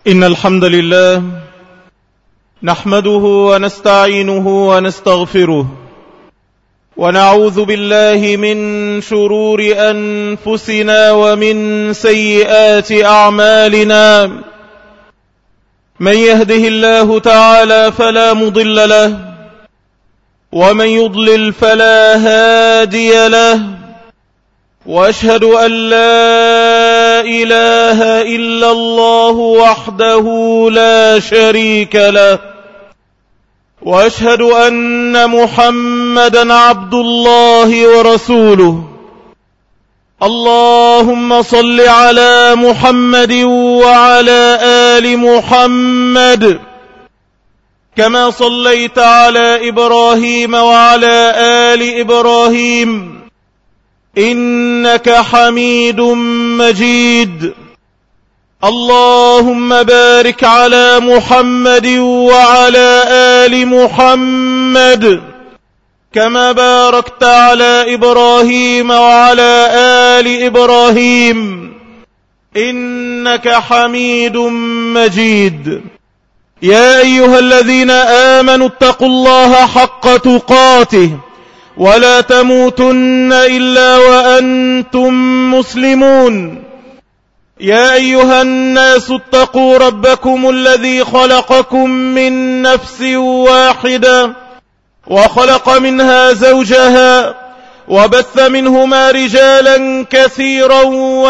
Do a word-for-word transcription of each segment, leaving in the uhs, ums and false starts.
إن الحمد لله نحمده ونستعينه ونستغفره ونعوذ بالله من شرور أنفسنا ومن سيئات أعمالنا. من يهده الله تعالى فلا مضل له ومن يضلل فلا هادي له، وأشهد أن لا إله إلا الله وحده لا شريك له، وأشهد أن محمدا عبد الله ورسوله. اللهم صل على محمد وعلى آل محمد كما صليت على إبراهيم وعلى آل إبراهيم إنك حميد مجيد. اللهم بارك على محمد وعلى آل محمد كما باركت على إبراهيم وعلى آل إبراهيم إنك حميد مجيد. يا أيها الذين آمنوا اتقوا الله حق تقاته ولا تموتن إلا وأنتم مسلمون. يا أيها الناس اتقوا ربكم الذي خلقكم من نفس واحدة وخلق منها زوجها وبث منهما رجالا كثيرا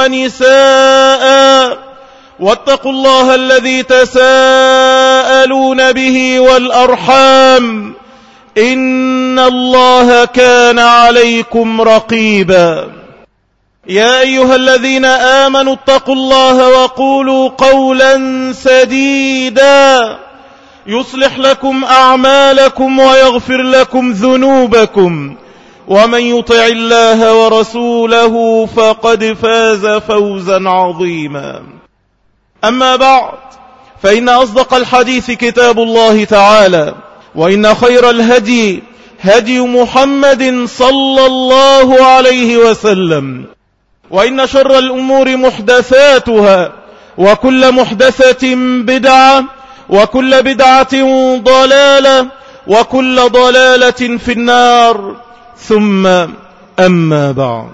ونساء، واتقوا الله الذي تساءلون به والأرحام إن الله كان عليكم رقيبا. يا أيها الذين آمنوا اتقوا الله وقولوا قولا سديدا يصلح لكم أعمالكم ويغفر لكم ذنوبكم، ومن يطع الله ورسوله فقد فاز فوزا عظيما. أما بعد، فإن أصدق الحديث كتاب الله تعالى، وإن خير الهدي هدي محمد صلى الله عليه وسلم، وإن شر الأمور محدثاتها، وكل محدثة بدعة، وكل بدعة ضلالة، وكل ضلالة في النار. ثم أما بعد،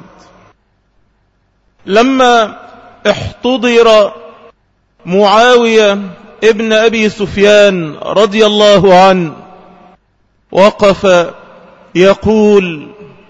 لما احتضر معاوية ابن أبي سفيان رضي الله عنه وقف يقول: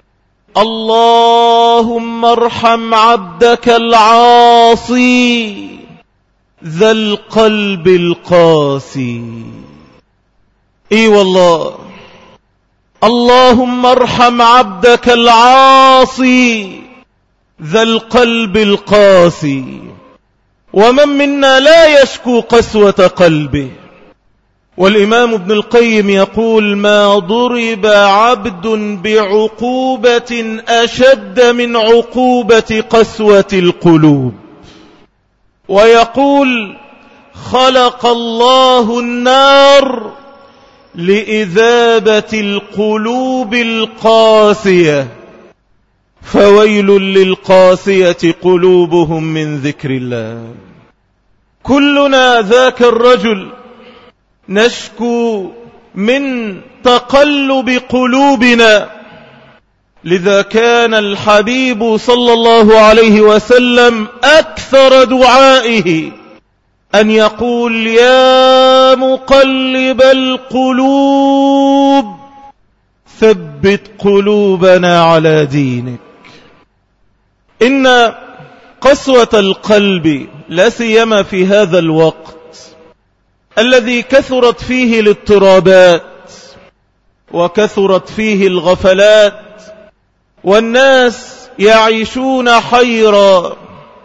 اللهم ارحم عبدك العاصي ذا القلب القاسي. اي والله، اللهم ارحم عبدك العاصي ذا القلب القاسي. ومن منا لا يشكو قسوة قلبه؟ والإمام ابن القيم يقول: ما ضرب عبد بعقوبة أشد من عقوبة قسوة القلوب. ويقول: خلق الله النار لإذابة القلوب القاسية، فويل للقاسية قلوبهم من ذكر الله. كلنا ذاك الرجل نشكو من تقلب قلوبنا. لذا كان الحبيب صلى الله عليه وسلم أكثر دعائه أن يقول: يا مقلب القلوب ثبت قلوبنا على دينك. إن قسوة القلب لا سيما في هذا الوقت الذي كثرت فيه الاضطرابات وكثرت فيه الغفلات، والناس يعيشون حيرا،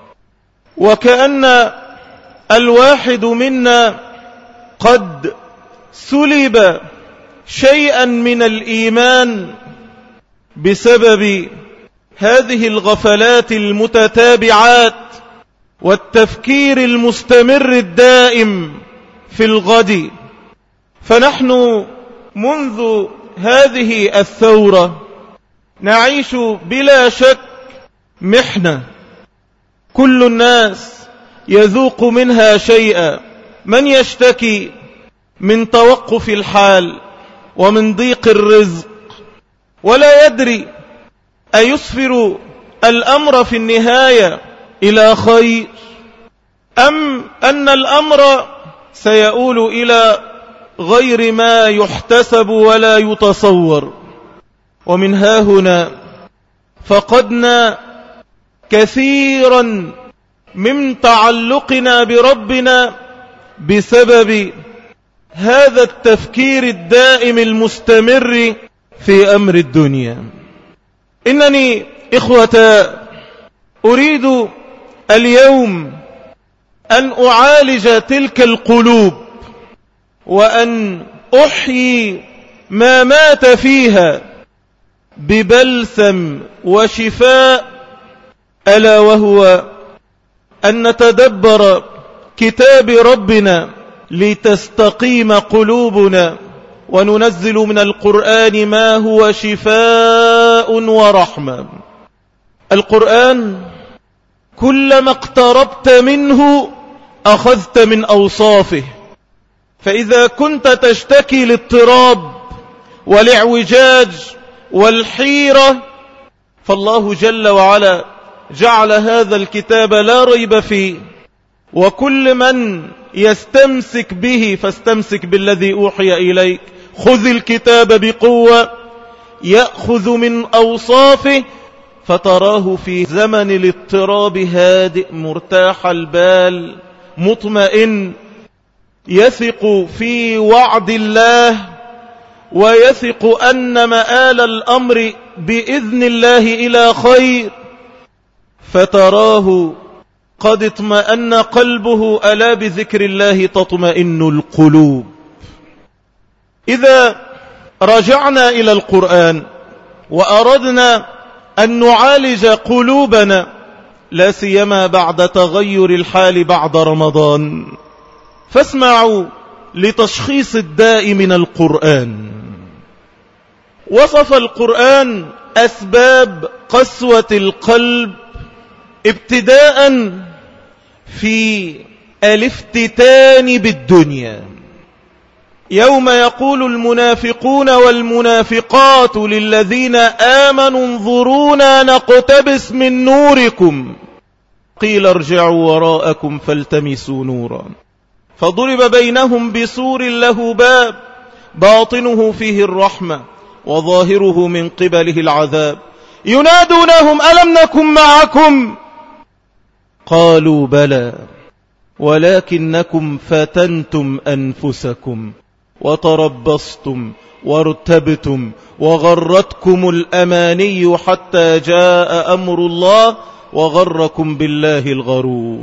وكأن الواحد منا قد سلب شيئا من الإيمان بسبب هذه الغفلات المتتابعات والتفكير المستمر الدائم في الغد. فنحن منذ هذه الثورة نعيش بلا شك محنة، كل الناس يذوق منها شيئا، من يشتكي من توقف الحال ومن ضيق الرزق ولا يدري أيسفر الأمر في النهاية إلى خير أم أن الأمر سيؤول إلى غير ما يحتسب ولا يتصور. ومن ها هنا فقدنا كثيرا من تعلقنا بربنا بسبب هذا التفكير الدائم المستمر في أمر الدنيا. إنني إخوة أريد اليوم أن أعالج تلك القلوب وأن أحيي ما مات فيها ببلسم وشفاء، ألا وهو أن نتدبر كتاب ربنا لتستقيم قلوبنا، وننزل من القرآن ما هو شفاء ورحمة. القرآن كلما اقتربت منه أخذت من أوصافه، فإذا كنت تشتكي الاضطراب والاعوجاج والحيرة فالله جل وعلا جعل هذا الكتاب لا ريب فيه، وكل من يستمسك به فاستمسك بالذي أوحي إليك. خذ الكتاب بقوة، يأخذ من أوصافه فتراه في زمن الاضطراب هادئ مرتاح البال مطمئن، يثق في وعد الله ويثق أن مآل الأمر بإذن الله إلى خير، فتراه قد اطمأن قلبه. ألا بذكر الله تطمئن القلوب. إذا رجعنا إلى القرآن وأردنا أن نعالج قلوبنا لا سيما بعد تغير الحال بعد رمضان، فاسمعوا لتشخيص الداء من القرآن. وصف القرآن أسباب قسوة القلب ابتداء في الافتتان بالدنيا، يوم يقول المنافقون والمنافقات للذين آمنوا انظرونا نقتبس من نوركم قيل ارجعوا وراءكم فالتمسوا نورا فضرب بينهم بسور له باب باطنه فيه الرحمة وظاهره من قبله العذاب ينادونهم ألم نكن معكم قالوا بلى ولكنكم فتنتم أنفسكم وتربصتم وارتبتم وغرتكم الأماني حتى جاء أمر الله وغركم بالله الغرور.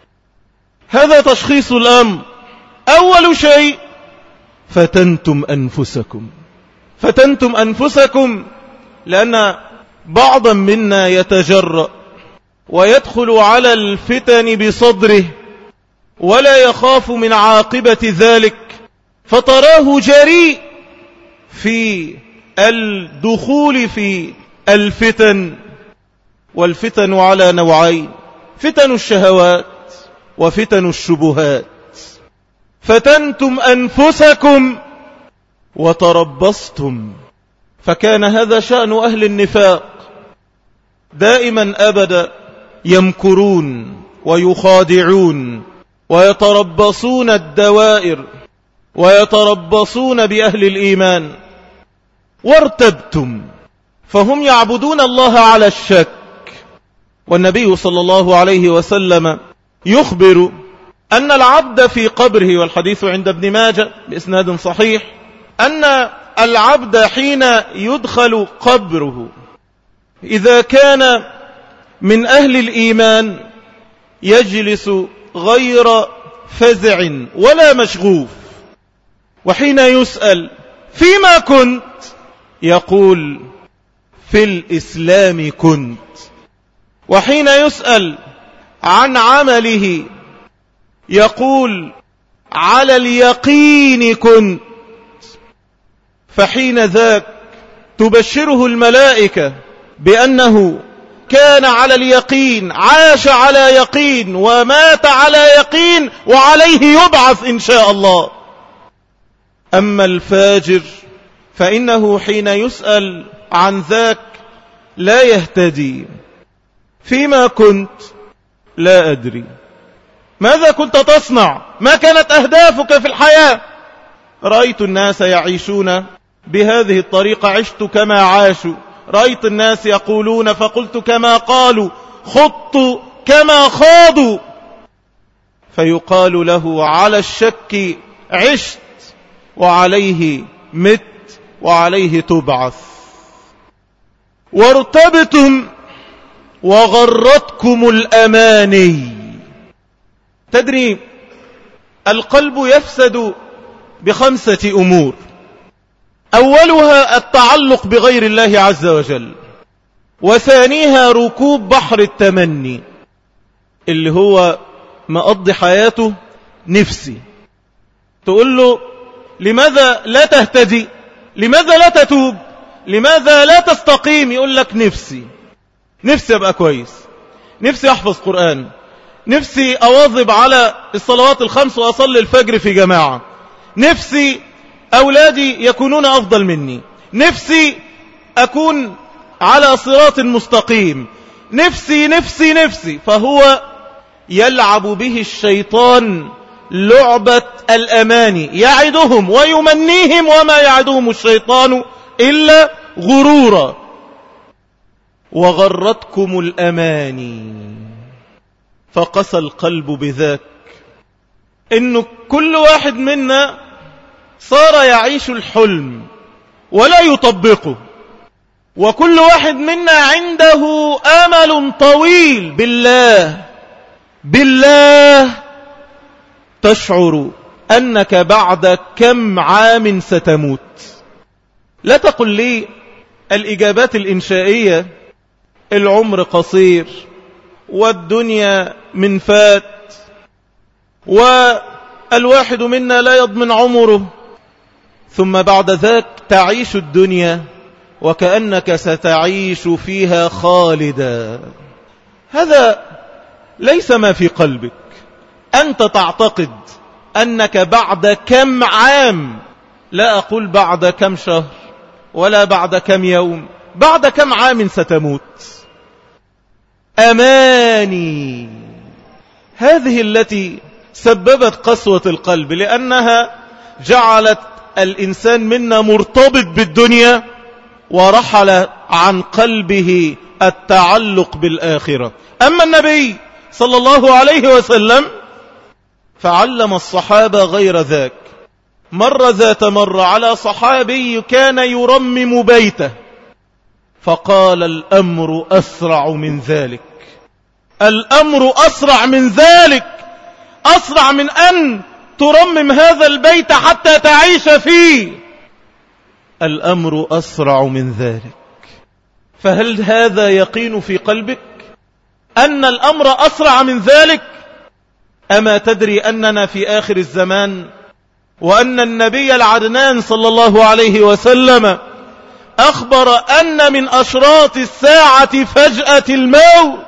هذا تشخيص الأمر. أول شيء فتنتم أنفسكم. فتنتم أنفسكم لأن بعضا منا يتجرأ ويدخل على الفتن بصدره ولا يخاف من عاقبة ذلك، فتراه جريء في الدخول في الفتن. والفتن على نوعين: فتن الشهوات وفتن الشبهات. فتنتم أنفسكم وتربصتم، فكان هذا شأن أهل النفاق دائما أبدا، يمكرون ويخادعون ويتربصون الدوائر ويتربصون بأهل الإيمان. وارتبتم، فهم يعبدون الله على الشك. والنبي صلى الله عليه وسلم يخبر أن العبد في قبره، والحديث عند ابن ماجه بإسناد صحيح، أن العبد حين يدخل قبره إذا كان من أهل الإيمان يجلس غير فزع ولا مشغوف، وحين يسأل فيما كنت يقول في الإسلام كنت، وحين يسأل عن عمله يقول على اليقين كنت. فحين ذاك تبشره الملائكة بأنه كان على اليقين، عاش على يقين، ومات على يقين، وعليه يبعث إن شاء الله. أما الفاجر فإنه حين يسأل عن ذاك لا يهتدي. فيما كنت؟ لا أدري. ماذا كنت تصنع؟ ما كانت أهدافك في الحياة؟ رأيت الناس يعيشون بهذه الطريقة، عشت كما عاشوا. رأيت الناس يقولون فقلت كما قالوا، خضت كما خاضوا. فيقال له على الشك عشت، وعليه مت، وعليه تبعث. وارتبتم وغرتكم الأماني. تدري القلب يفسد بخمسة أمور. أولها التعلق بغير الله عز وجل، وثانيها ركوب بحر التمني اللي هو مقضي حياته نفسي. تقول له لماذا لا تهتدي؟ لماذا لا تتوب؟ لماذا لا تستقيم؟ يقول لك نفسي نفسي أبقى كويس، نفسي أحفظ قرآن، نفسي أواظب على الصلوات الخمس وأصلي الفجر في جماعة، نفسي أولادي يكونون أفضل مني، نفسي أكون على صراط مستقيم، نفسي نفسي نفسي. فهو يلعب به الشيطان لعبة الأماني، يعدهم ويمنيهم، وما يعدهم الشيطان إلا غرورا. وغرتكم الأماني. فقسى القلب بذاك، إنه كل واحد منا صار يعيش الحلم ولا يطبقه، وكل واحد منا عنده آمل طويل بالله. بالله تشعر أنك بعد كم عام ستموت. لا تقل لي الإجابات الإنشائية، العمر قصير، والدنيا من فات، والواحد منا لا يضمن عمره، ثم بعد ذاك تعيش الدنيا وكأنك ستعيش فيها خالدا. هذا ليس ما في قلبك. أنت تعتقد أنك بعد كم عام، لا أقول بعد كم شهر ولا بعد كم يوم، بعد كم عام ستموت. أماني هذه التي سببت قسوة القلب، لأنها جعلت الإنسان منا مرتبط بالدنيا، ورحل عن قلبه التعلق بالآخرة. أما النبي صلى الله عليه وسلم فعلم الصحابة غير ذاك. مر ذات مرة على صحابي كان يرمم بيته، فقال الأمر أسرع من ذلك، الأمر أسرع من ذلك، أسرع من أن ترمم هذا البيت حتى تعيش فيه، الأمر أسرع من ذلك. فهل هذا يقين في قلبك أن الأمر أسرع من ذلك؟ أما تدري أننا في آخر الزمان، وأن النبي العدنان صلى الله عليه وسلم أخبر أن من أشراط الساعة فجأة الموت،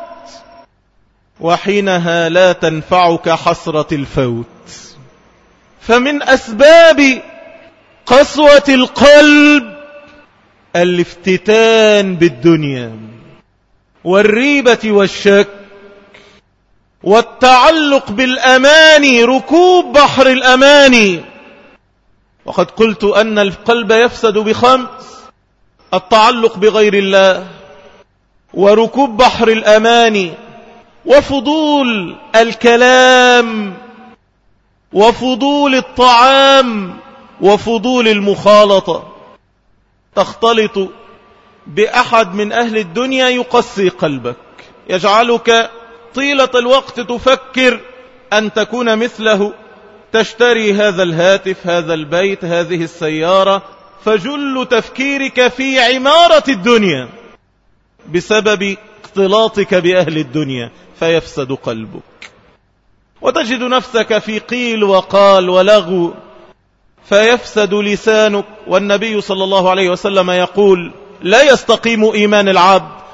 وحينها لا تنفعك حسرة الفوت. فمن أسباب قسوة القلب الافتتان بالدنيا، والريبة والشك، والتعلق بالأماني، ركوب بحر الأماني. وقد قلت أن القلب يفسد بخمس: التعلق بغير الله، وركوب بحر الأماني، وفضول الكلام، وفضول الطعام، وفضول المخالطة. تختلط بأحد من أهل الدنيا يقسي قلبك، يجعلك طيلة الوقت تفكر أن تكون مثله، تشتري هذا الهاتف، هذا البيت، هذه السيارة، فجل تفكيرك في عمارة الدنيا بسبب اختلاطك بأهل الدنيا، فيفسد قلبك. وتجد نفسك في قيل وقال ولغو، فيفسد لسانك. والنبي صلى الله عليه وسلم يقول: لا يستقيم إيمان العبد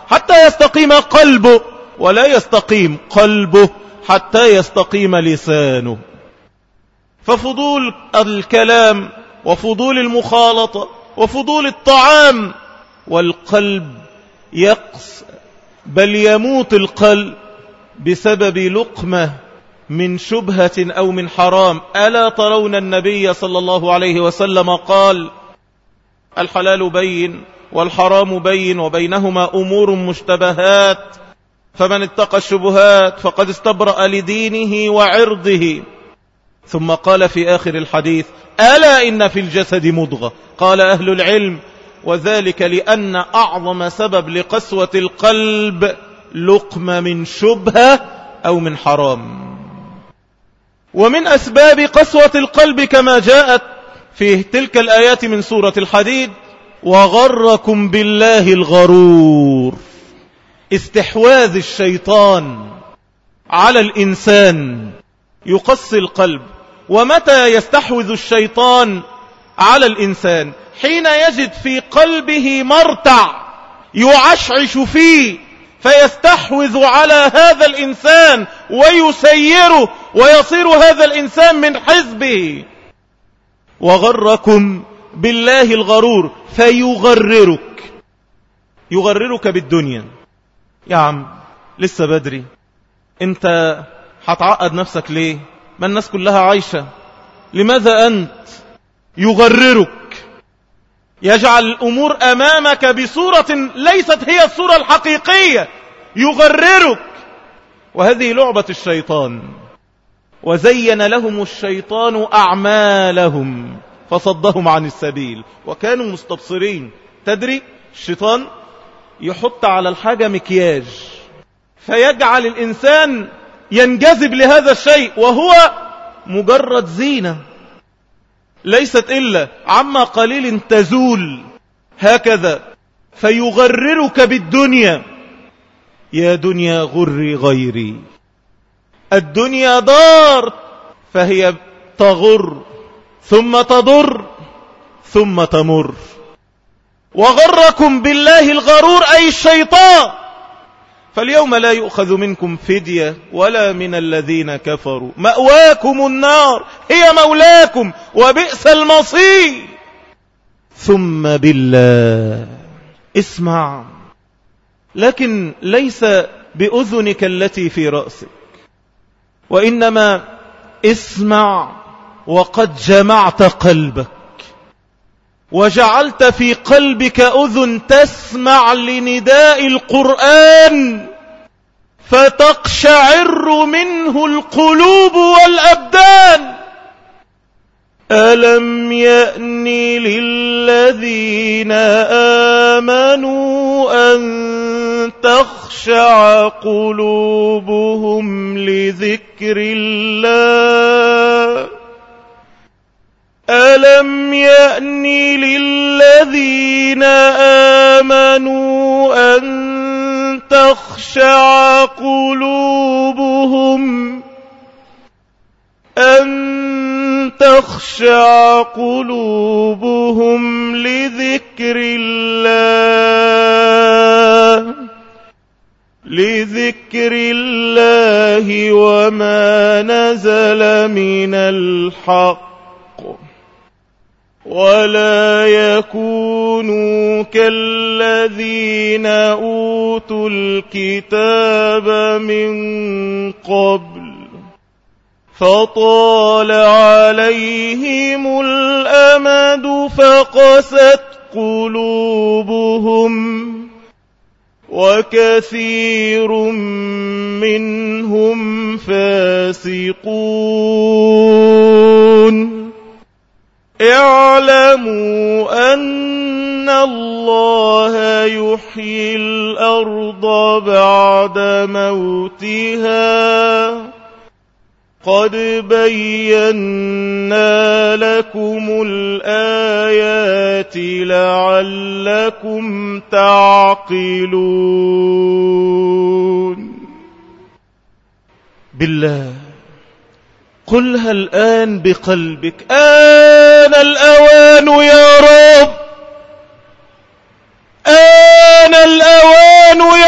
حتى يستقيم قلبه، ولا يستقيم قلبه حتى يستقيم لسانه. ففضول الكلام وفضول المخالطة وفضول الطعام، والقلب يقسى بل يموت القلب بسبب لقمة من شبهة أو من حرام. ألا ترون النبي صلى الله عليه وسلم قال: الحلال بين والحرام بين وبينهما أمور مشتبهات، فمن اتقى الشبهات فقد استبرأ لدينه وعرضه. ثم قال في آخر الحديث: ألا إن في الجسد مضغة. قال أهل العلم: وذلك لأن أعظم سبب لقسوة القلب لقمة من شبهة أو من حرام. ومن أسباب قسوة القلب كما جاءت في تلك الآيات من سورة الحديد: وغركم بالله الغرور. استحواذ الشيطان على الإنسان يقسي القلب. ومتى يستحوذ الشيطان على الإنسان؟ حين يجد في قلبه مرتع يعشعش فيه، فيستحوذ على هذا الإنسان ويسيره ويصير هذا الإنسان من حزبه. وغركم بالله الغرور، فيغررك يغررك بالدنيا. يا عم لسه بدري، انت هتعقد نفسك ليه؟ ما الناس كلها عايشة، لماذا أنت؟ يغررك، يجعل الأمور أمامك بصورة ليست هي الصورة الحقيقية، يغررك. وهذه لعبة الشيطان. وزين لهم الشيطان أعمالهم فصدهم عن السبيل وكانوا مستبصرين. تدري الشيطان يحط على الحاجة مكياج فيجعل الإنسان ينجذب لهذا الشيء، وهو مجرد زينة ليست إلا عما قليل تزول. هكذا فيغررك بالدنيا. يا دنيا غري غيري. الدنيا دار، فهي تغر ثم تضر ثم تمر. وغركم بالله الغرور أي الشيطان. فاليوم لا يؤخذ منكم فدية ولا من الذين كفروا، مأواكم النار هي مولاكم وبئس المصير. ثم بالله. اسمع، لكن ليس بأذنك التي في رأسك، وإنما اسمع وقد جمعت قلبك وجعلت في قلبك أذن تسمع لنداء القرآن فتقشعر منه القلوب والأبدان. ألم يأن للذين آمنوا أن تخشع قلوبهم لذكر الله. ألم يأن للذين آمنوا أن تخشع قلوبهم أن تخشع قلوبهم لذكر الله لذكر الله وما نزل من الحق، ولا يكونوا كالذين أوتوا الكتاب من قبل فطال عليهم الأمد فقست قلوبهم وكثير منهم فاسقون. اعلموا أن الله يحيي الأرض بعد موتها قد بينا لكم الآيات لعلكم تعقلون. بالله قلها الآن بقلبك: آن الأوان يا رب، آن الأوان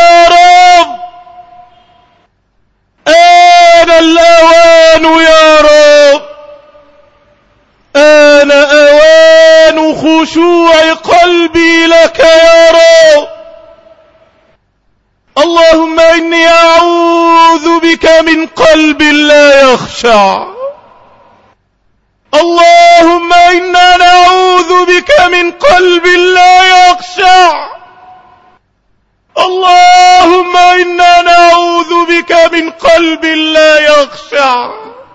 إني أعوذ بك من قلب لا يخشع. اللهم إنا نعوذ بك من قلب لا يخشع. اللهم إنا نعوذ بك من قلب لا يخشع.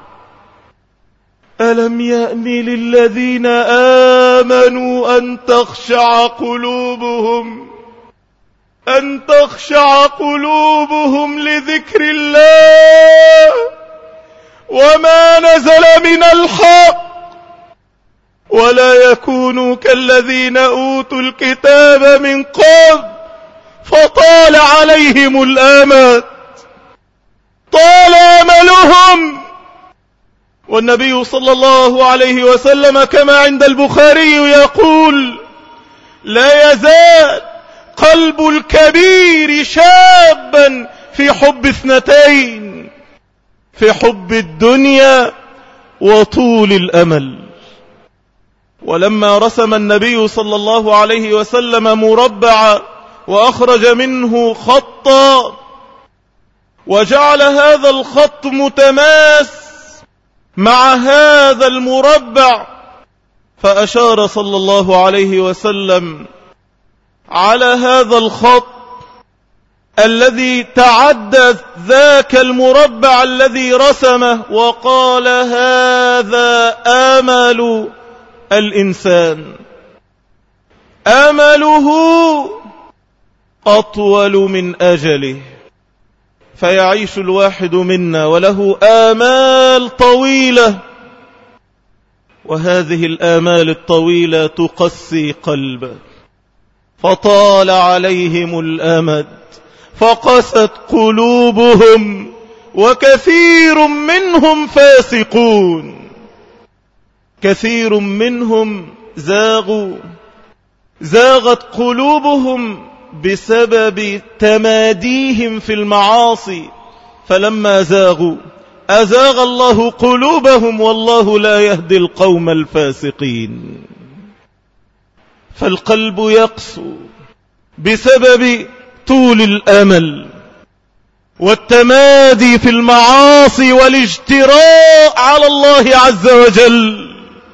ألم يأن للذين آمنوا أن تخشع قلوبهم أن تخشع قلوبهم لذكر الله وما نزل من الحق ولا يكونوا كالذين أوتوا الكتاب من قبل فطال عليهم الآمد. طال أملهم. والنبي صلى الله عليه وسلم كما عند البخاري يقول: لا يزال قلب الكبير شابا في حب اثنتين، في حب الدنيا وطول الأمل. ولما رسم النبي صلى الله عليه وسلم مربعا وأخرج منه خطا وجعل هذا الخط متماس مع هذا المربع، فأشار صلى الله عليه وسلم على هذا الخط الذي تعدى ذاك المربع الذي رسمه وقال: هذا آمل الإنسان، آمله أطول من أجله. فيعيش الواحد منا وله آمال طويلة، وهذه الآمال الطويلة تقسي قلبه، فطال عليهم الأمد فقست قلوبهم وكثير منهم فاسقون. كثير منهم زاغوا زاغت قلوبهم بسبب تماديهم في المعاصي، فلما زاغوا أزاغ الله قلوبهم والله لا يهدي القوم الفاسقين. فالقلب يقسو بسبب طول الأمل والتمادي في المعاصي والاجتراء على الله عز وجل.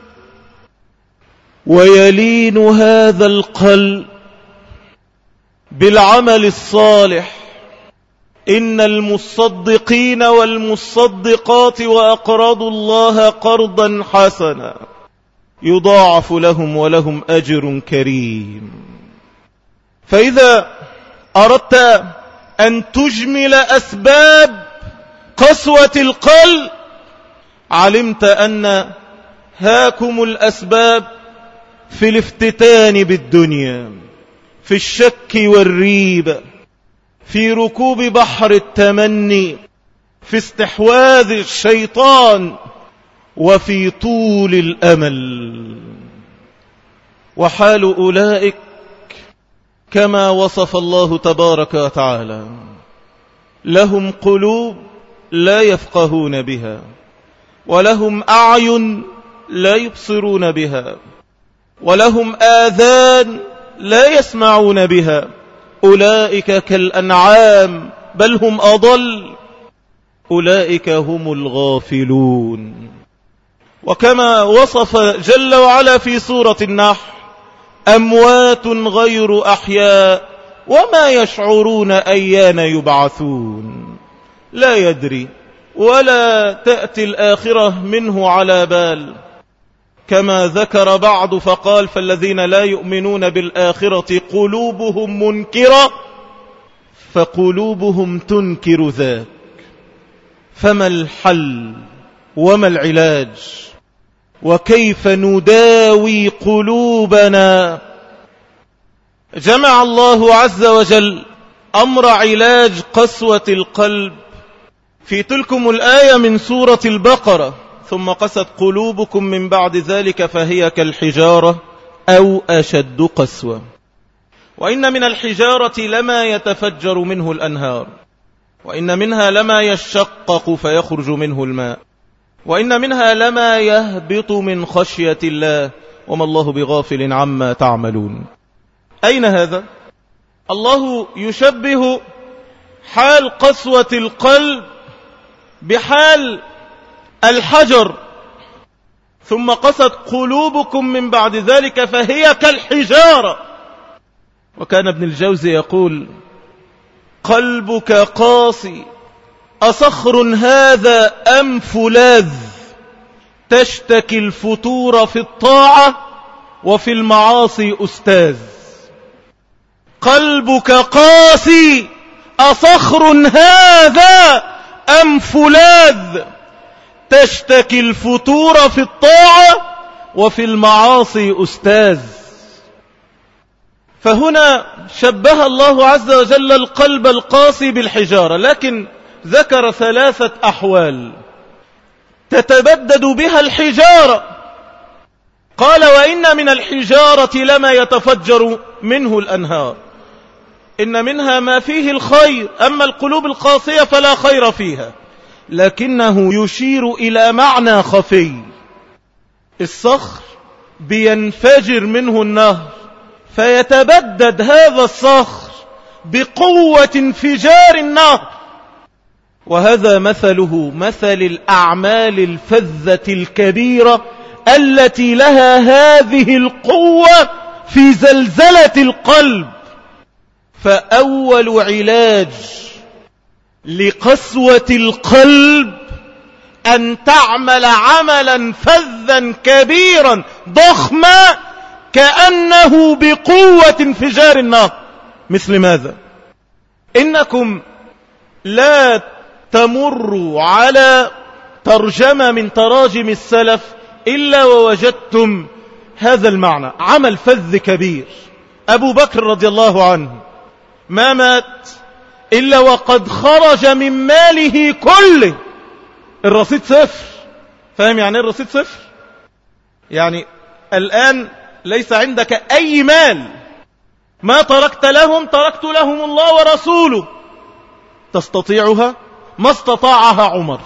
ويلين هذا القلب بالعمل الصالح. إن المصدقين والمصدقات وأقرضوا الله قرضا حسنا يضاعف لهم ولهم أجر كريم. فإذا أردت أن تجمل أسباب قسوة القلب علمت أن هاكم الأسباب في الافتتان بالدنيا، في الشك والريب، في ركوب بحر التمني، في استحواذ الشيطان، وفي طول الأمل. وحال أولئك كما وصف الله تبارك وتعالى: لهم قلوب لا يفقهون بها، ولهم أعين لا يبصرون بها، ولهم آذان لا يسمعون بها، أولئك كالأنعام بل هم أضل، أولئك هم الغافلون. وكما وصف جل وعلا في سورة النحل: أموات غير أحياء وما يشعرون أيان يبعثون. لا يدري ولا تأتي الآخرة منه على بال. كما ذكر بعض فقال: فالذين لا يؤمنون بالآخرة قلوبهم منكرة، فقلوبهم تنكر ذاك. فما الحل وما العلاج؟ وكيف نداوي قلوبنا؟ جمع الله عز وجل أمر علاج قسوة القلب في تلكم الآية من سورة البقرة: ثم قست قلوبكم من بعد ذلك فهي كالحجارة أو أشد قسوة. وإن من الحجارة لما يتفجر منه الأنهار، وإن منها لما يشقق فيخرج منه الماء، وإن منها لما يهبط من خشية الله وما الله بغافل عما تعملون. أين هذا؟ الله يشبه حال قسوة القلب بحال الحجر، ثم قست قلوبكم من بعد ذلك فهي كالحجارة. وكان ابن الجوزي يقول: قلبك قاسي أصخر هذا أم فولاذ، تشتكي الفتور في الطاعة وفي المعاصي أستاذ. قلبك قاسي أصخر هذا أم فولاذ، تشتكي الفتور في الطاعة وفي المعاصي أستاذ. فهنا شبه الله عز وجل القلب القاسي بالحجارة، لكن ذكر ثلاثة أحوال تتبدد بها الحجارة. قال: وإن من الحجارة لما يتفجر منه الأنهار، إن منها ما فيه الخير، أما القلوب القاسية فلا خير فيها. لكنه يشير إلى معنى خفي. الصخر بينفجر منه النهر، فيتبدد هذا الصخر بقوة انفجار النهر. وهذا مثله مثل الأعمال الفذة الكبيرة التي لها هذه القوة في زلزلة القلب. فأول علاج لقسوة القلب أن تعمل عملا فذا كبيرا ضخما كأنه بقوة انفجار النار. مثل ماذا؟ إنكم لا تمروا على ترجمة من تراجم السلف إلا ووجدتم هذا المعنى. عمل فذ كبير. أبو بكر رضي الله عنه ما مات إلا وقد خرج من ماله كله. الرصيد صفر. فاهم يعني الرصيد صفر؟ يعني الآن ليس عندك أي مال. ما تركت لهم تركت لهم الله ورسوله. تستطيعها؟ ما استطاعها عمر.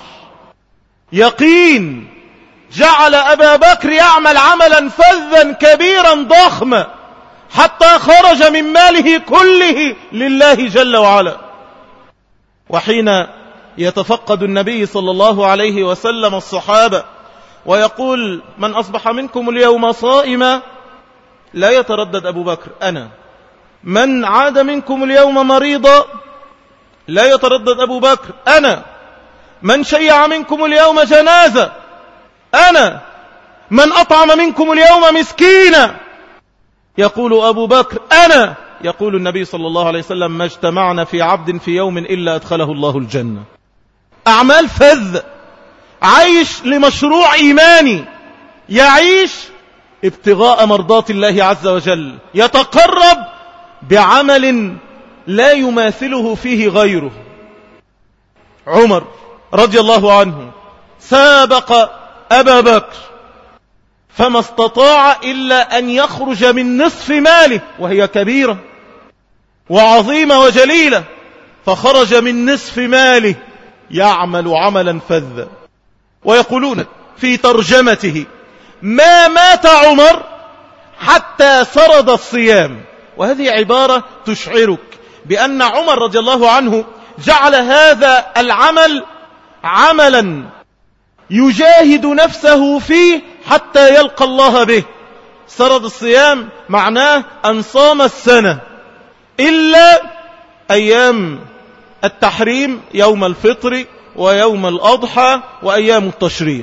يقين جعل أبا بكر يعمل عملا فذا كبيرا ضخما حتى خرج من ماله كله لله جل وعلا. وحين يتفقد النبي صلى الله عليه وسلم الصحابة ويقول: من أصبح منكم اليوم صائما، لا يتردد أبو بكر: أنا. من عاد منكم اليوم مريضا، لا يتردد أبو بكر: أنا. من شيع منكم اليوم جنازة، أنا. من أطعم منكم اليوم مسكينا، يقول أبو بكر: أنا. يقول النبي صلى الله عليه وسلم: ما اجتمعنا في عبد في يوم إلا أدخله الله الجنة. أعمال فذ. عايش لمشروع إيماني، يعيش ابتغاء مرضات الله عز وجل، يتقرب بعمل لا يماثله فيه غيره. عمر رضي الله عنه سابق أبا بكر فما استطاع إلا أن يخرج من نصف ماله، وهي كبيرة وعظيمة وجليلة، فخرج من نصف ماله يعمل عملا فذا. ويقولون في ترجمته: ما مات عمر حتى سرد الصيام. وهذه عبارة تشعرك بأن عمر رضي الله عنه جعل هذا العمل عملا يجاهد نفسه فيه حتى يلقى الله به. سرد الصيام معناه أن صام السنة إلا أيام التحريم، يوم الفطر ويوم الأضحى وأيام التشريق.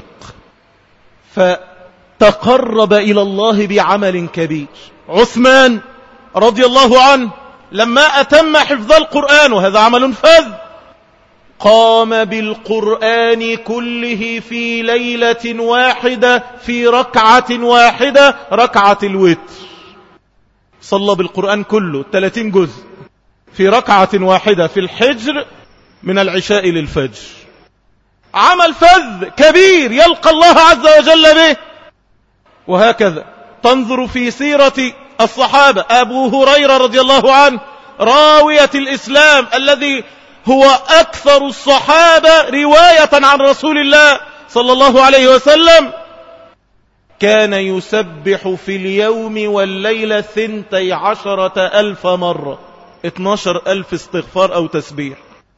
فتقرب إلى الله بعمل كبير. عثمان رضي الله عنه لما أتم حفظ القرآن، وهذا عمل فذ، قام بالقرآن كله في ليلة واحدة في ركعة واحدة، ركعة الوتر. صلى بالقرآن كله ثلاثين جزء في ركعة واحدة في الحجر من العشاء للفجر. عمل فذ كبير يلقى الله عز وجل به. وهكذا تنظر في سيرة الصحابة. أبو هريرة رضي الله عنه راوية الإسلام الذي هو أكثر الصحابة رواية عن رسول الله صلى الله عليه وسلم، كان يسبح في اليوم والليلة ثنتي عشرة ألف مرة، اتناشر ألف استغفار أو تسبيح.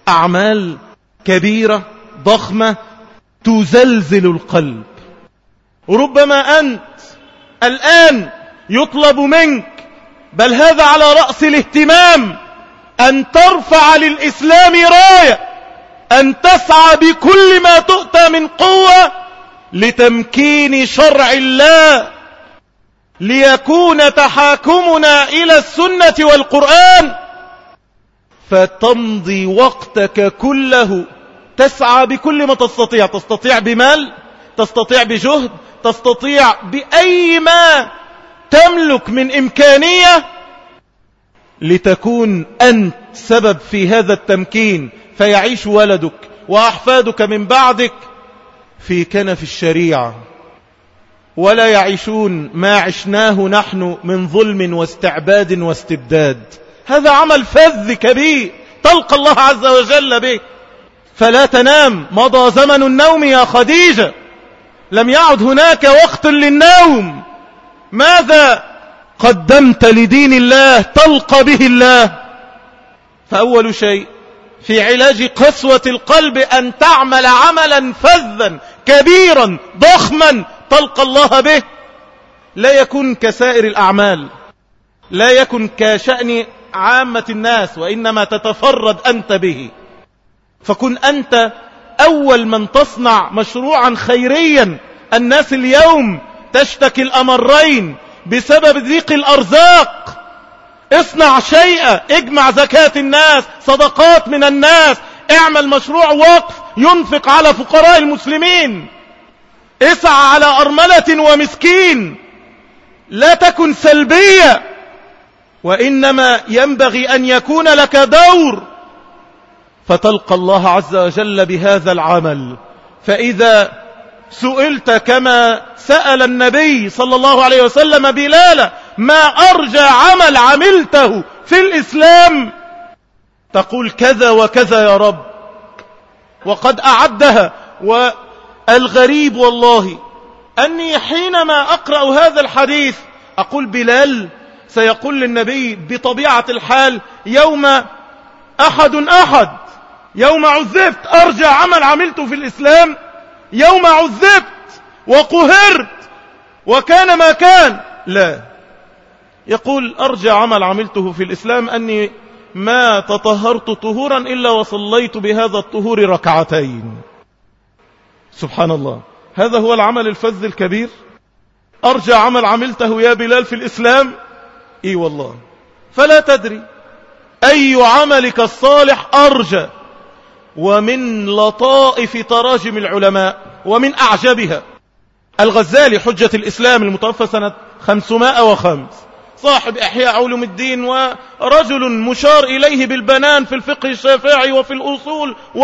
أعمال كبيرة ضخمة تزلزل القلب. وربما أنت الآن يطلب منك، بل هذا على رأس الاهتمام، أن ترفع للإسلام راية، أن تسعى بكل ما تؤتى من قوة لتمكين شرع الله، ليكون تحاكمنا إلى السنة والقرآن، فتمضي وقتك كله تسعى بكل ما تستطيع. تستطيع بمال، تستطيع بجهد، تستطيع بأي ما تملك من إمكانية لتكون أنت سبب في هذا التمكين، فيعيش ولدك وأحفادك من بعدك في كنف الشريعة، ولا يعيشون ما عشناه نحن من ظلم واستعباد واستبداد. هذا عمل فذ كبير تلقى الله عز وجل به. فلا تنام، مضى زمن النوم يا خديجة، لم يعد هناك وقت للنوم. ماذا قدمت لدين الله تلقى به الله؟ فأول شيء في علاج قسوة القلب أن تعمل عملا فذا كبيرا ضخما تلقى الله به. لا يكن كسائر الأعمال، لا يكن كشأن عامة الناس، وإنما تتفرد أنت به. فكن أنت أول من تصنع مشروعا خيريا. الناس اليوم تشتكي الأمرين بسبب ضيق الأرزاق. اصنع شيئا، اجمع زكاة الناس، صدقات من الناس، اعمل مشروع وقف ينفق على فقراء المسلمين، اسعى على أرملة ومسكين. لا تكن سلبية، وإنما ينبغي أن يكون لك دور، فتلقى الله عز وجل بهذا العمل. فإذا سئلت كما سأل النبي صلى الله عليه وسلم بلال ما أرجى عمل عملته في الإسلام، تقول كذا وكذا يا رب، وقد أعدها. والغريب والله أني حينما أقرأ هذا الحديث أقول بلال سيقول للنبي بطبيعة الحال يوم أحد أحد، يوم عذبت أرجى عمل عملته في الإسلام، يوم عذبت وقهرت وكان ما كان. لا، يقول أرجى عمل عملته في الإسلام أني ما تطهرت طهورا إلا وصليت بهذا الطهور ركعتين. سبحان الله، هذا هو العمل الفذ الكبير. أرجى عمل عملته يا بلال في الإسلام، إي والله. فلا تدري أي عملك الصالح أرجى. ومن لطائف تراجم العلماء ومن أعجبها الغزالي حجة الإسلام المتوفى سنة خمسمائة وخمس، صاحب إحياء علوم الدين، ورجل مشار إليه بالبنان في الفقه الشافعي وفي الأصول، و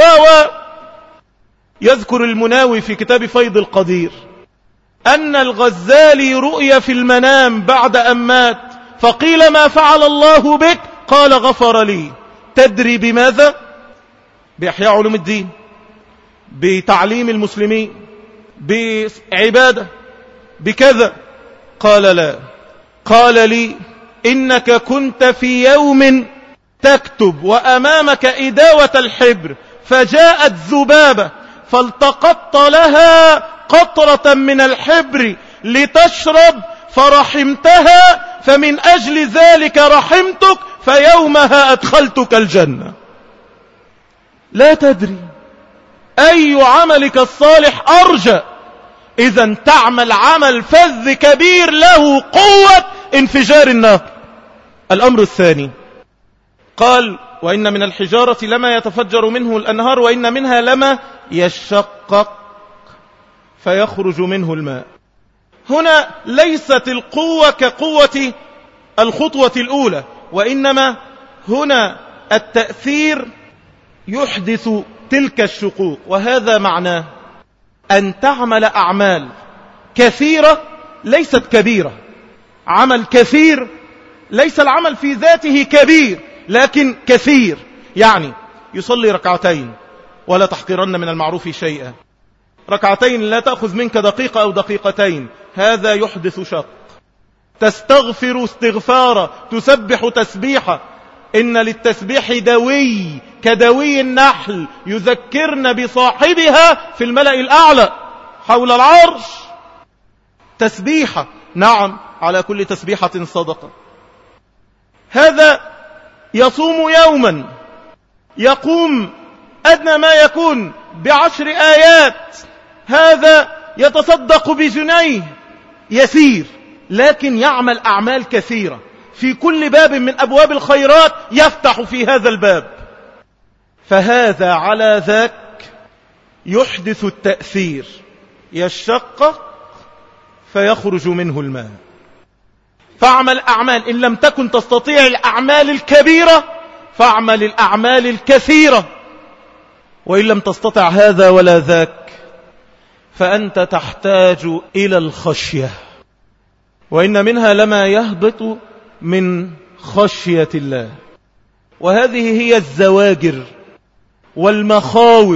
يذكر المناوي في كتاب فيض القدير أن الغزالي رؤي في المنام بعد أن مات، فقيل ما فعل الله بك؟ قال غفر لي. تدري بماذا؟ بإحياء علوم الدين، بتعليم المسلمين، بعبادة، بكذا. قال لا، قال لي إنك كنت في يوم تكتب وأمامك إداوة الحبر، فجاءت ذبابة فالتقطت لها قطرة من الحبر لتشرب فرحمتها، فمن أجل ذلك رحمتك، فيومها أدخلتك الجنة. لا تدري أي عملك الصالح أرجى. إذا تعمل عمل فذ كبير له قوة انفجار النار. الأمر الثاني قال وإن من الحجارة لما يتفجر منه الأنهار وإن منها لما يشقق فيخرج منه الماء. هنا ليست القوة كقوة الخطوة الأولى، وإنما هنا التأثير يحدث تلك الشقوق. وهذا معناه أن تعمل أعمال كثيرة ليست كبيرة. عمل كثير ليس العمل في ذاته كبير، لكن كثير. يعني يصلي ركعتين ولا تحقرن من المعروف شيئا، ركعتين لا تأخذ منك دقيقة أو دقيقتين، هذا يحدث شق. تستغفر استغفارا، تسبح تسبيحا، إن للتسبيح دوي كدوي النحل يذكرن بصاحبها في الملأ الأعلى حول العرش. تسبيحة، نعم، على كل تسبيحة صدقة. هذا يصوم يوما يقوم أدنى ما يكون بعشر آيات، هذا يتصدق بجنيه يسير، لكن يعمل أعمال كثيرة في كل باب من أبواب الخيرات يفتح في هذا الباب. فهذا على ذاك يحدث التأثير، يشقق فيخرج منه الماء. فاعمل أعمال، إن لم تكن تستطيع الأعمال الكبيرة فاعمل الأعمال الكثيرة، وإن لم تستطع هذا ولا ذاك فأنت تحتاج إلى الخشية، وإن منها لما يهبط من خشية الله. وهذه هي الزواجر والمخاوف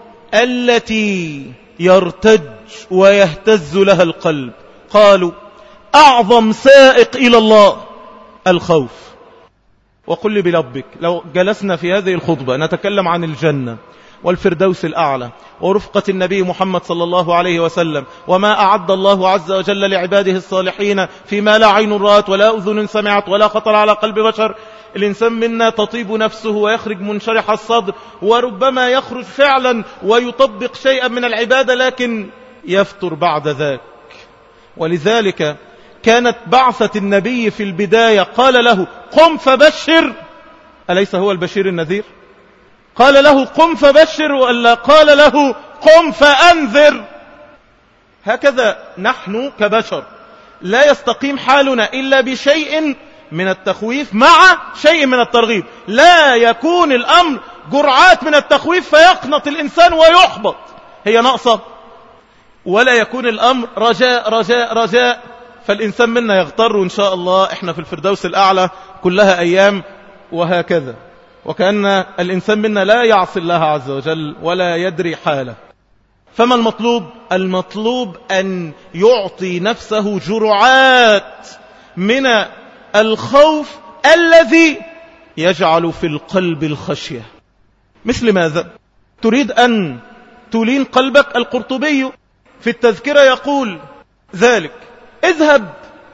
التي يرتج ويهتز لها القلب. قالوا أعظم سائق إلى الله الخوف. وقل لي بلبك، لو جلسنا في هذه الخطبة نتكلم عن الجنة والفردوس الأعلى ورفقة النبي محمد صلى الله عليه وسلم، وما أعد الله عز وجل لعباده الصالحين فيما لا عين رأت ولا أذن سمعت ولا خطر على قلب بشر، الإنسان منا تطيب نفسه ويخرج منشرح الصدر، وربما يخرج فعلا ويطبق شيئا من العبادة لكن يفتر بعد ذاك. ولذلك كانت بعثة النبي في البداية قال له قم فبشر، أليس هو البشير النذير؟ قال له قم فبشر ولا قال له قم فأنذر؟ هكذا نحن كبشر لا يستقيم حالنا إلا بشيء من التخويف مع شيء من الترغيب. لا يكون الأمر جرعات من التخويف فيقنط الإنسان ويحبط، هي ناقصة. ولا يكون الأمر رجاء رجاء رجاء فالإنسان منا يغتر إن شاء الله إحنا في الفردوس الأعلى كلها أيام، وهكذا. وكأن الإنسان منا لا يعصي الله عز وجل ولا يدري حاله. فما المطلوب؟ المطلوب أن يعطي نفسه جرعات من الخوف الذي يجعل في القلب الخشية. مثل ماذا؟ تريد أن تلين قلبك؟ القرطبي في التذكرة يقول ذلك: اذهب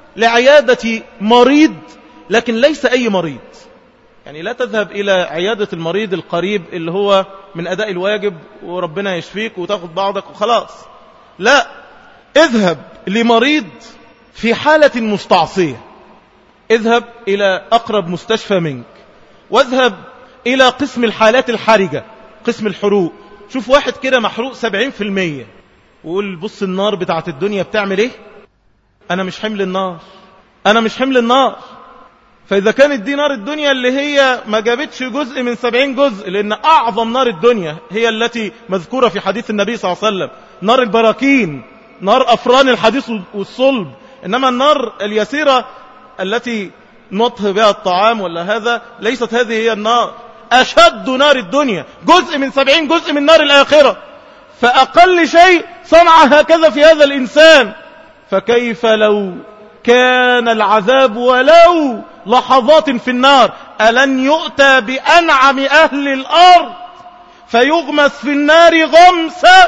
لعيادة مريض، لكن ليس أي مريض. يعني لا تذهب إلى عيادة المريض القريب اللي هو من أداء الواجب وربنا يشفيك وتاخد بعضك وخلاص. لا، اذهب لمريض في حالة مستعصية. اذهب إلى أقرب مستشفى منك، واذهب إلى قسم الحالات الحرجة، قسم الحروق. شوف واحد كده محروق سبعين في المية وقول بص النار بتاعت الدنيا بتعمل ايه. أنا مش حمل النار، أنا مش حمل النار. فإذا كانت دي نار الدنيا اللي هي ما جابتش جزء من سبعين جزء، لأن أعظم نار الدنيا هي التي مذكورة في حديث النبي صلى الله عليه وسلم، نار البراكين، نار أفران الحديث والصلب. إنما النار اليسيرة التي نطهي بها الطعام ولا هذا، ليست هذه هي النار. أشد نار الدنيا جزء من سبعين جزء من نار الآخرة. فأقل شيء صنع هكذا في هذا الإنسان، فكيف لو كان العذاب ولو لحظات في النار؟ ألن يؤتى بأنعم أهل الأرض فيغمس في النار غمسا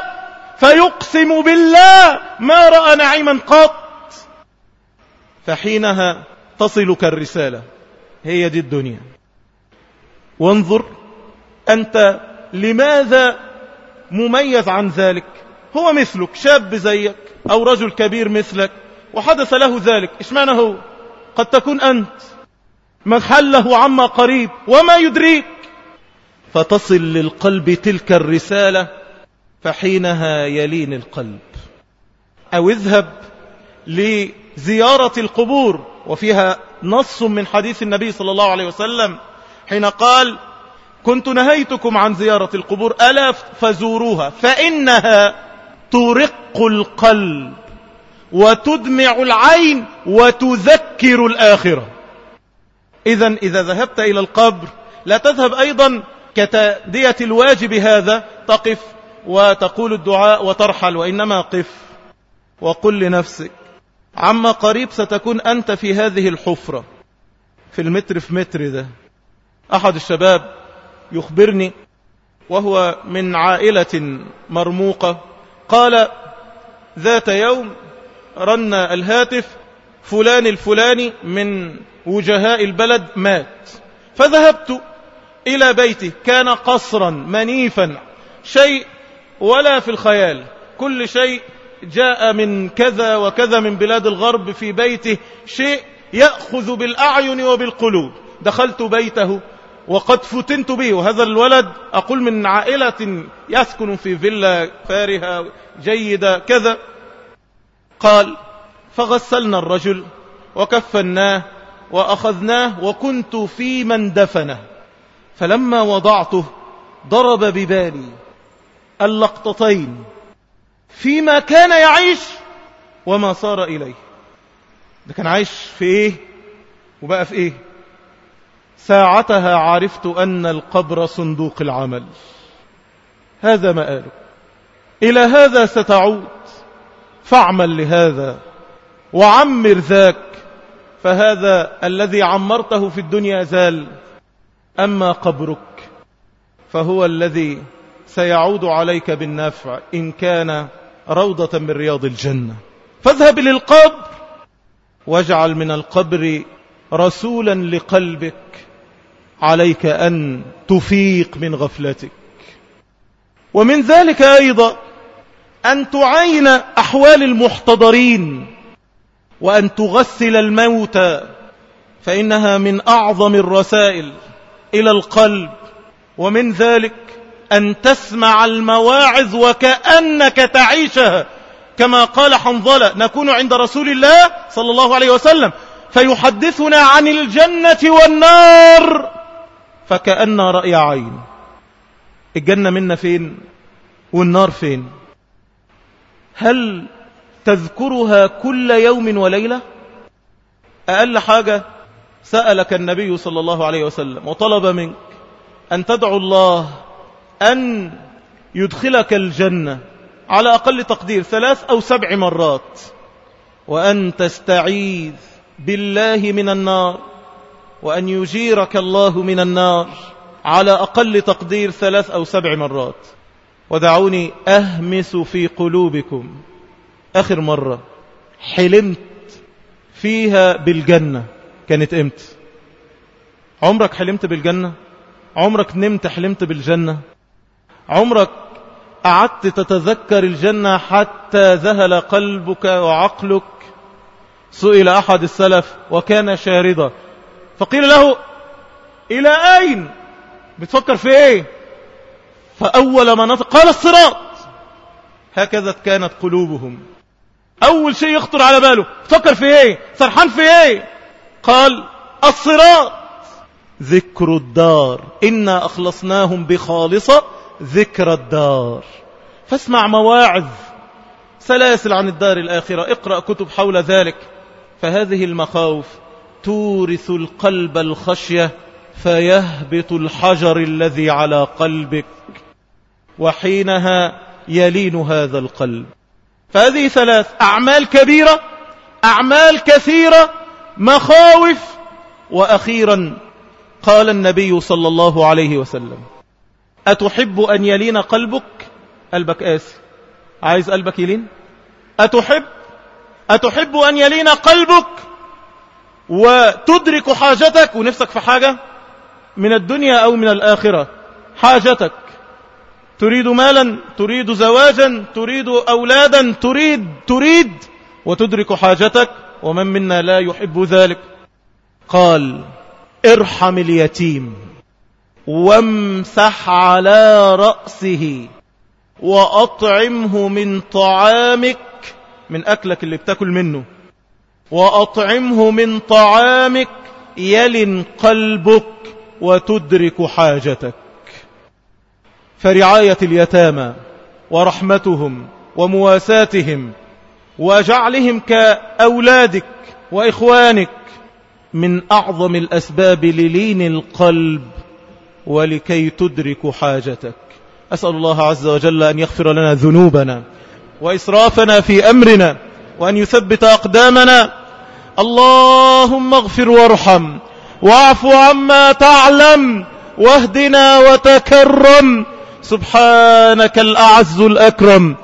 فيقسم بالله ما رأى نعيما قط. فحينها تصلك الرسالة، هي دي الدنيا. وانظر أنت لماذا مميز عن ذلك؟ هو مثلك، شاب زيك أو رجل كبير مثلك وحدث له ذلك، إشمعنى هو؟ قد تكون أنت محله عما قريب وما يدريك. فتصل للقلب تلك الرسالة، فحينها يلين القلب. أو اذهب لزيارة القبور، وفيها نص من حديث النبي صلى الله عليه وسلم حين قال: كنت نهيتكم عن زيارة القبور ألا فزوروها فإنها ترق القلب وتدمع العين وتذكر الآخرة. إذن إذا ذهبت إلى القبر لا تذهب أيضا كتأدية الواجب هذا، تقف وتقول الدعاء وترحل، وإنما قف وقل لنفسك عما قريب ستكون أنت في هذه الحفرة، في المتر في متر ده، أحد الشباب يخبرني وهو من عائلة مرموقة، قال ذات يوم رن الهاتف فلان الفلاني من وجهاء البلد مات، فذهبت إلى بيته، كان قصرا منيفا، شيء ولا في الخيال، كل شيء جاء من كذا وكذا من بلاد الغرب في بيته، شيء يأخذ بالأعين وبالقلوب. دخلت بيته وقد فتنت به، وهذا الولد أقول من عائلة يسكن في فيلا فارهة جيدة كذا. قال فغسلنا الرجل وكفناه وأخذناه وكنت في من دفنه، فلما وضعته ضرب ببالي اللقطتين فيما كان يعيش وما صار إليه. ده كان عايش في إيه وبقى في إيه؟ ساعتها عرفت أن القبر صندوق العمل. هذا مآلك، إلى هذا ستعود، فاعمل لهذا وعمر ذاك، فهذا الذي عمرته في الدنيا زال، أما قبرك فهو الذي سيعود عليك بالنفع إن كان روضة من رياض الجنة. فاذهب للقبر واجعل من القبر رسولا لقلبك، عليك أن تفيق من غفلتك. ومن ذلك أيضا أن تعين أحوال المحتضرين وأن تغسل الموتى، فإنها من أعظم الرسائل إلى القلب. ومن ذلك أن تسمع المواعظ وكأنك تعيشها، كما قال حنظلة نكون عند رسول الله صلى الله عليه وسلم فيحدثنا عن الجنة والنار فكأن رأي عين. الجنة منا فين والنار فين؟ هل تذكرها كل يوم وليلة؟ أقل حاجة سألك النبي صلى الله عليه وسلم وطلب منك أن تدعو الله أن يدخلك الجنة على أقل تقدير ثلاث أو سبع مرات، وأن تستعيذ بالله من النار، وأن يجيرك الله من النار على أقل تقدير ثلاث أو سبع مرات. ودعوني أهمس في قلوبكم، آخر مرة حلمت فيها بالجنة كانت امتى؟ عمرك حلمت بالجنة؟ عمرك نمت حلمت بالجنة؟ عمرك قعدت تتذكر الجنة حتى ذهل قلبك وعقلك؟ سئل أحد السلف وكان شاردا فقيل له إلى أين بتفكر في إيه؟ فأول ما نطق قال الصراط. هكذا كانت قلوبهم، أول شيء يخطر على باله تفكر في إيه؟ سرحان في إيه؟ قال الصراط. ذكر الدار إنا أخلصناهم بخالصة ذكر الدار. فاسمع مواعظ سلاسل عن الدار الآخرة، اقرأ كتب حول ذلك. فهذه المخاوف تورث القلب الخشية فيهبط الحجر الذي على قلبك، وحينها يلين هذا القلب. فهذه ثلاث أعمال كبيرة، أعمال كثيرة، مخاوف. وأخيرا قال النبي صلى الله عليه وسلم أتحب أن يلين قلبك؟ قلبك قاسي، عايز قلبك يلين؟ أتحب أتحب أن يلين قلبك وتدرك حاجتك ونفسك في حاجة من الدنيا أو من الآخرة؟ حاجتك، تريد مالا، تريد زواجا، تريد أولادا، تريد تريد وتدرك حاجتك، ومن منا لا يحب ذلك؟ قال ارحم اليتيم وامسح على رأسه وأطعمه من طعامك، من أكلك اللي بتاكل منه، وأطعمه من طعامك يلن قلبك وتدرك حاجتك. فرعاية اليتامى ورحمتهم ومواساتهم وجعلهم كأولادك وإخوانك من أعظم الأسباب للين القلب ولكي تدرك حاجتك. أسأل الله عز وجل أن يغفر لنا ذنوبنا وإسرافنا في أمرنا وأن يثبت أقدامنا. اللهم اغفر وارحم واعف عما تعلم واهدنا وتكرم، سبحانك الأعز الأكرم.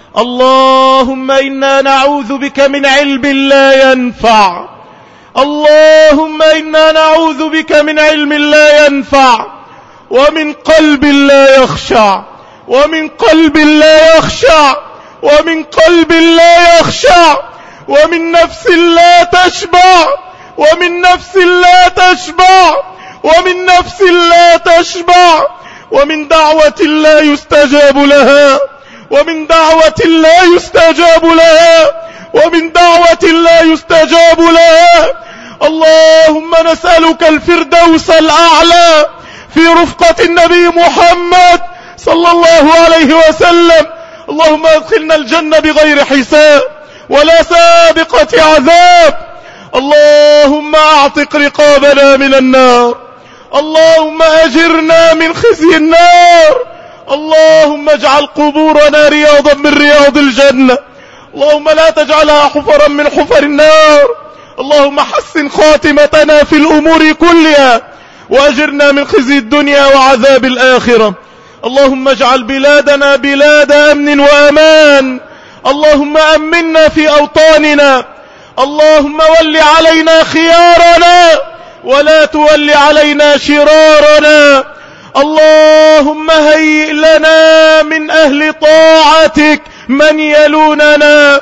اللهم إنا نعوذ بك من علم لا ينفع، اللهم إنا نعوذ بك من علم لا ينفع، ومن قلب لا يخشع، ومن قلب لا يخشع، ومن قلب لا يخشع، ومن نفس لا تشبع، ومن نفس لا تشبع، ومن نفس لا تشبع، ومن دعوة لا يستجاب لها، ومن دعوة لا يستجاب لها، ومن دعوة لا يستجاب لها. اللهم نسألك الفردوس الأعلى في رفقة النبي محمد صلى الله عليه وسلم. اللهم ادخلنا الجنة بغير حساب ولا سابقة عذاب. اللهم اعتق رقابنا من النار، اللهم أجرنا من خزي النار، اللهم اجعل قبورنا رياضا من رياض الجنة، اللهم لا تجعلها حفرا من حفر النار. اللهم حسن خاتمتنا في الأمور كلها وأجرنا من خزي الدنيا وعذاب الآخرة. اللهم اجعل بلادنا بلاد أمن وأمان، اللهم أمنا في أوطاننا، اللهم ول علينا خيارنا ولا تول علينا شرارنا. اللهم هيئ لنا من أهل طاعتك من يلوننا،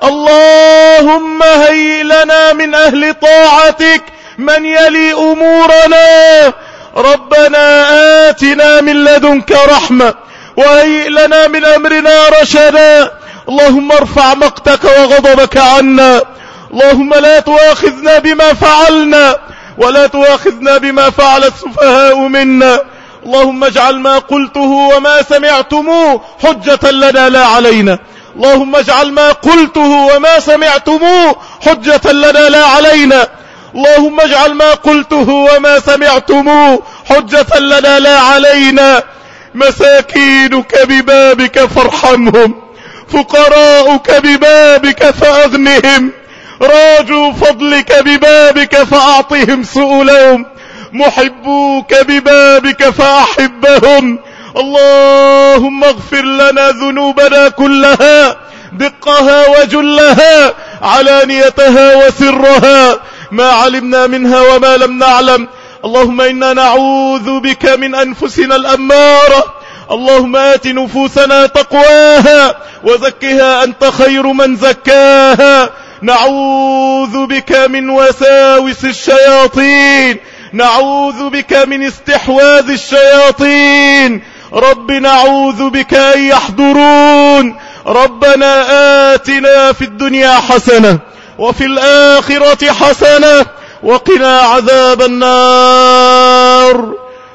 اللهم هيئ لنا من أهل طاعتك من يلي أمورنا. ربنا آتنا من لدنك رحمة وهيئ لنا من أمرنا رشدا. اللهم ارفع مقتك وغضبك عنا، اللهم لا تؤاخذنا بما فعلنا ولا تؤاخذنا بما فعل السفهاء منا. اللهم اجعل ما قلته وما سمعتموه حجة لنا لا علينا، اللهم اجعل ما قلته وما سمعتموه حجة لنا لا علينا، اللهم اجعل ما قلته وما سمعتموه حجة لنا لا علينا. مساكينك ببابك فارحمهم، فقراؤك ببابك فأغنهم، راجوا فضلك ببابك فأعطهم سؤلهم، محبوك ببابك فأحبهم. اللهم اغفر لنا ذنوبنا كلها، دقها وجلها، علانيتها وسرها، ما علمنا منها وما لم نعلم. اللهم إنا نعوذ بك من أنفسنا الأمارة، اللهم آت نفوسنا تقواها وزكها أنت خير من زكاها. نعوذ بك من وساوس الشياطين، نعوذ بك من استحواذ الشياطين. رب نعوذ بك أن يحضرون. ربنا آتنا في الدنيا حسنة وفي الآخرة حسنة وقنا عذاب النار.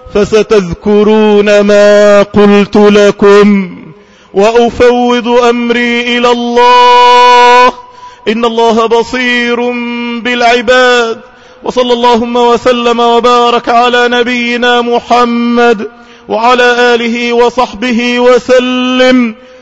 فستذكرون ما قلت لكم وأفوض أمري إلى الله، إن الله بصير بالعباد. وصلى اللهم وسلم وبارك على نبينا محمد وعلى آله وصحبه وسلم.